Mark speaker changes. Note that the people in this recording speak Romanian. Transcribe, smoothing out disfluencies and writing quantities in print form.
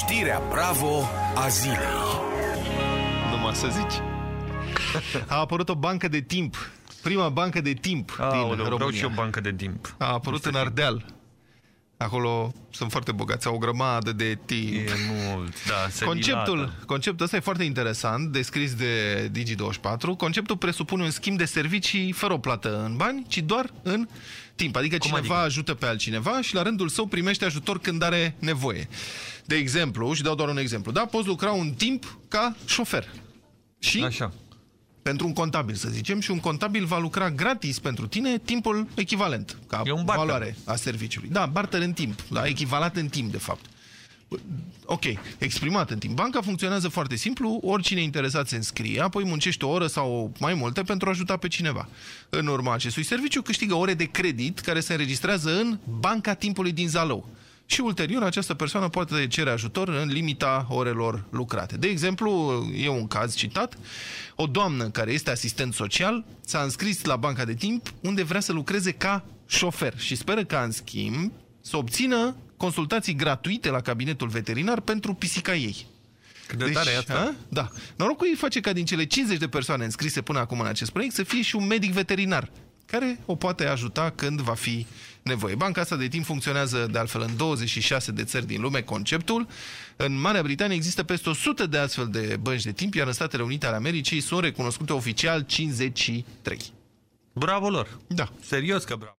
Speaker 1: Știrea Bravo a zilei.
Speaker 2: Numai să zici. A apărut o bancă de timp. Prima bancă de timp din România.
Speaker 3: Vreau și o bancă de timp.
Speaker 2: A apărut în Ardeal. Acolo sunt foarte bogați, au o grămadă de timp.
Speaker 3: E mult, da,
Speaker 2: conceptul ăsta e foarte interesant, descris de Digi24. Conceptul presupune un schimb de servicii fără o plată în bani, ci doar în timp. Adică cineva ajută pe altcineva și la rândul său primește ajutor când are nevoie. De exemplu, și dau doar un exemplu, da? Poți lucra un timp ca șofer. Și
Speaker 3: așa.
Speaker 2: Pentru un contabil, să zicem, și un contabil va lucra gratis pentru tine timpul echivalent, ca valoare a serviciului. Da, barter în timp, la echivalat în timp, de fapt. Ok, exprimat în timp. Banca funcționează foarte simplu, oricine interesat se înscrie, apoi muncește o oră sau mai multe pentru a ajuta pe cineva. În urma acestui serviciu câștigă ore de credit care se înregistrează în Banca Timpului din Zalău. Și ulterior această persoană poate cere ajutor în limita orelor lucrate. De exemplu, e un caz citat, o doamnă care este asistent social s-a înscris la banca de timp unde vrea să lucreze ca șofer și speră ca în schimb să obțină consultații gratuite la cabinetul veterinar pentru pisica ei.
Speaker 3: Cât de tare e asta?
Speaker 2: Da. Norocul ei face ca din cele 50 de persoane înscrise până acum în acest proiect să fie și un medic veterinar care o poate ajuta când va fi nevoie. Banca asta de timp funcționează de altfel în 26 de țări din lume, conceptul. În Marea Britanie există peste 100 de astfel de bănci de timp, iar în Statele Unite ale Americii sunt recunoscute oficial 53.
Speaker 3: Bravo lor!
Speaker 2: Da.
Speaker 3: Serios că bravo!